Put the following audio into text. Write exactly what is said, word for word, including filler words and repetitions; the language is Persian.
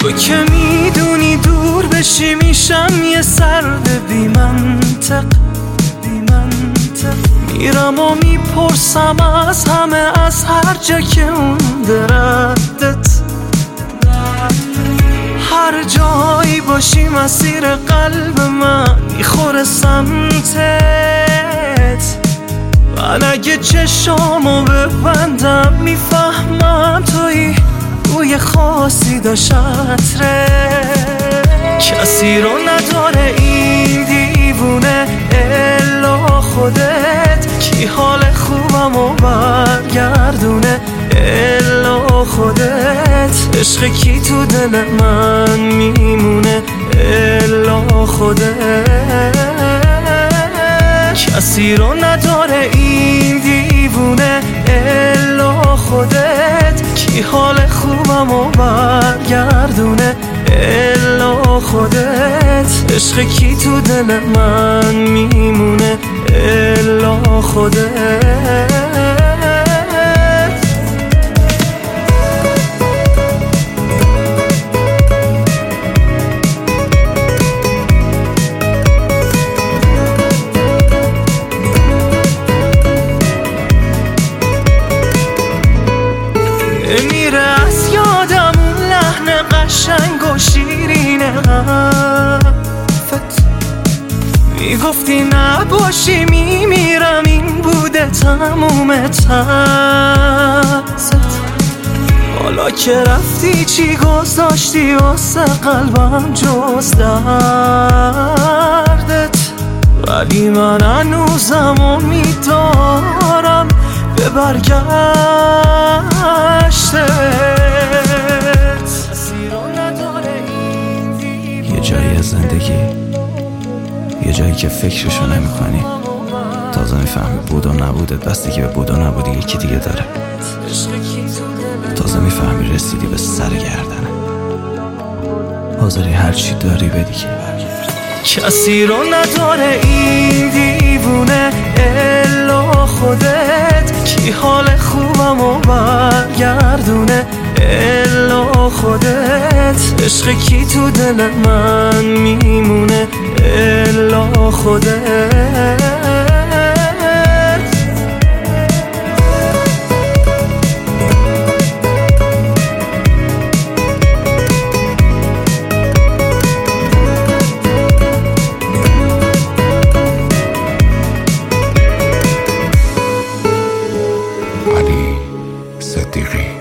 تو که میدونی دور بشی میشم یه سرد بی منطق بی منطق میرم و میپرسم از همه، از هر جا که مونده ردت. هر جایی باشی مسیر قلب من میخوره سمتت. من اگه چشامو ببندم میفهمم توی بوی خاصی داشت عطره. کسی رو نداره این دیوونه الا خودت، کی حال خوبمو برگردونه الا خودت. عشق کی تو دل من میمونه الا خودت. کسی رو نداره این دیوونه الا خودت، کی حال خوبمو برگردونه الا خودت. عشق کی تو دل من میمونه الا خودت. میره از یادم اون لحن قشنگ و شیرین حرفت. میگفتی نباشی میمیرم، این بوده تموم ترست. حالا که رفتی چی گذاشتی واسه قلبم جز دردت؟ ولی من هنوزم امیدوارم به برگشتت. یه جایی از زندگی، یه جایی که فکرشو نمی کنی، تازه میفهمی بود و نبودت بستگی به بود و نبودی یکی دیگه داره. تازه میفهمی رسیدی به سر گردنه، حاضری هرچی داری بدی که کسی رو نداره این دیوونه الا خودت، کی حال خوبمو برگردونه الا خودت. عشق کی تو دل من میمونه الا خودت. علی صدیقی.